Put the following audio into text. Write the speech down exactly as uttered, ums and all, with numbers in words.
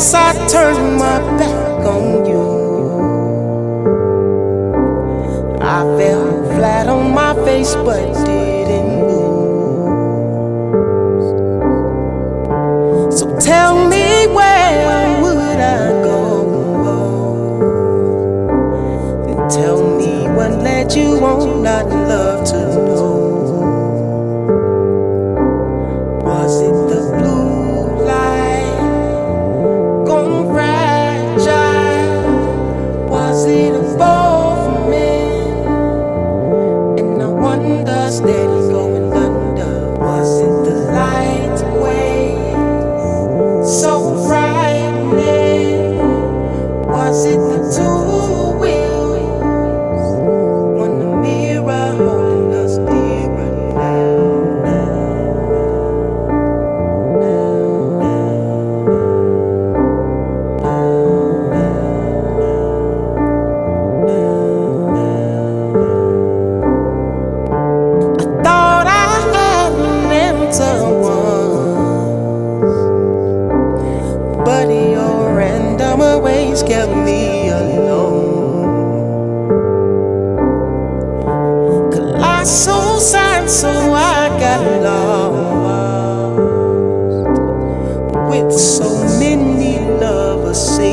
guess I turned my back on you. I fell flat on my face but didn't lose. So tell me, where would I go? And tell me what led you on. I'd love to know. Was it the blue light gone fragile? Was it a ball for men? And I wonder, steady going under. Was it the light waves so frightening? Was it the two wheels on the mirror holding us nearer now? But your random ways kept me alone. Colossal signs, so I got lost with so many lovers.